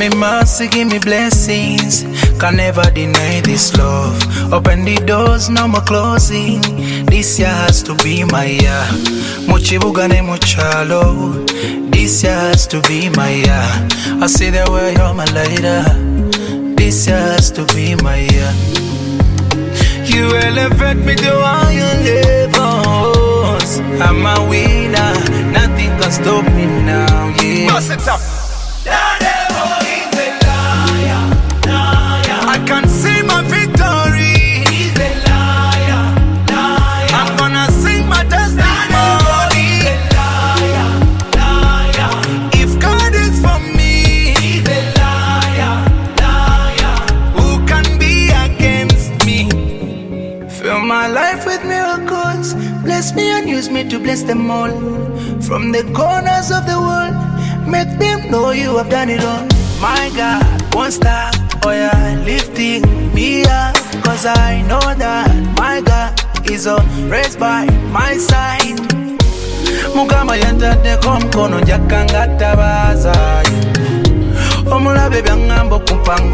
me mercy, give me blessings. Can never deny this love. Open the doors, no more closing. This year has to be my year. Muchibugane muchalo. This year has to be my year. I see the way you're my lighter. This year has to be my year. You elevate me to higher levels. I'm a winner. Nothing can stop me now. Yeah. Bust it up. I can see my victory. He's a liar, liar. I'm gonna sing my testimony. He's a liar, liar. If God is for me, He's a liar, liar. who can be against me? Fill my life with miracles. Bless me and use me to bless them all. From the corners of the world, make them know you have done it all. My God won't stop. Oh yeah, lifting me up, cause I know that my God is always by my side. Mukama yantadde ko mukono njakanga tabaza. Omulabe byangambo kumpango